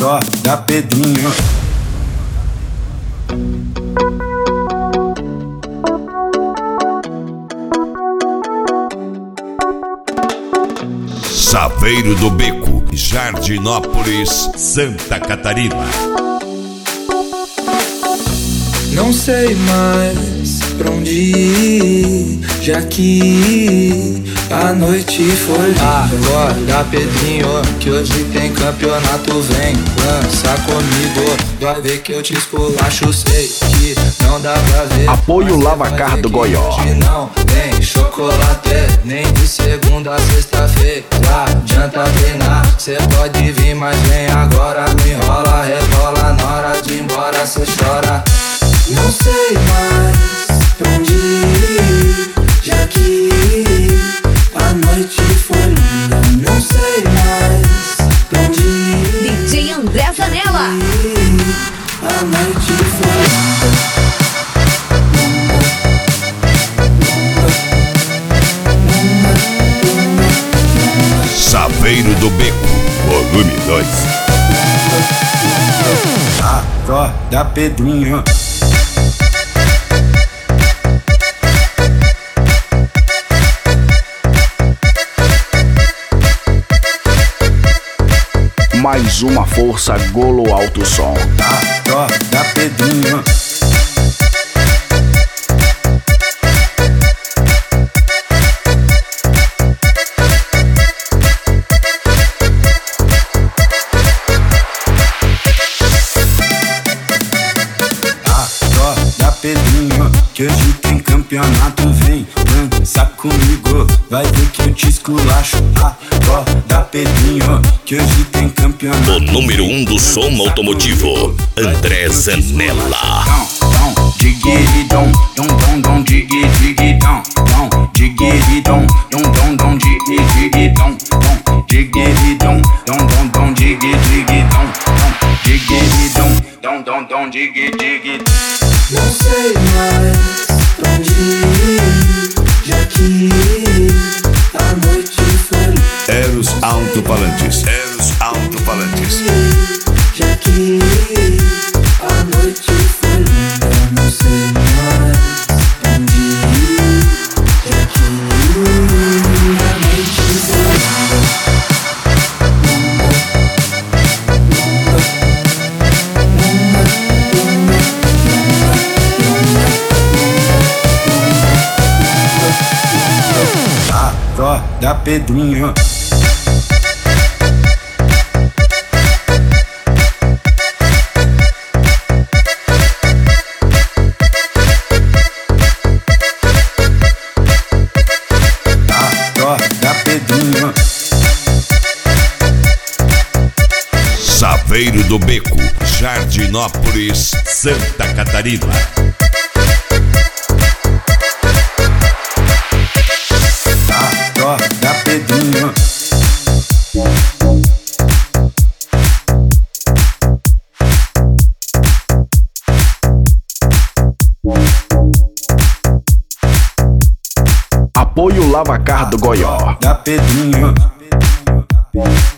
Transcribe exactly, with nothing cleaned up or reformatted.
Dó da Pedrinho. Saveiro do Beco, Jardinópolis, Santa Catarina. Não sei mais pra onde ir, já que a noite foi linda. Acorda, Pedrinho, que hoje tem campeonato. Vem, dança comigo, vai ver que eu te esculacho. Sei que não dá pra ver. Apoio Lavacar do Goió. Não tem chocolate, nem de segunda a sexta-feira. Adianta treinar, cê pode vir, mas vem agora. Me enrola, rebola, na hora de ir embora cê chora. Não sei mais pra onde ir, já que a noite foi linda. Não sei mais pra onde ir, D J André Zanella. A noite foi linda. Saveiro do Beco, volume dois. A Dó da Pedrinho. Mais uma força Golo Alto Som. A Dó da Pedrinho. Pedrinho, que hoje tem campeonato. Vem, dança comigo, vai ver que eu te esculacho. A Dó da Pedrinho, que hoje tem campeonato. O número um do som automotivo, André Zanella. Digueridom, dom dom dom digui digidom, dom digueridom, dom dom dom digui digidom, dom digueridom, dom dom dom digui digidom, dom digueridom, dom dom dom digui digidom. Não sei mais pra onde ir, já que a noite foi linda. Eros Alto-Falantes, Eros Alto-Falantes. Já que a noite foi linda. Não sei mais pra onde ir, já que a noite foi linda. Dó da Pedrinho. Dó da Pedrinho. Saveiro do Beco, Jardinópolis, Santa Catarina. Dó da Pedrinho. Apoio Lavacar do Goió. Da Pedrinho.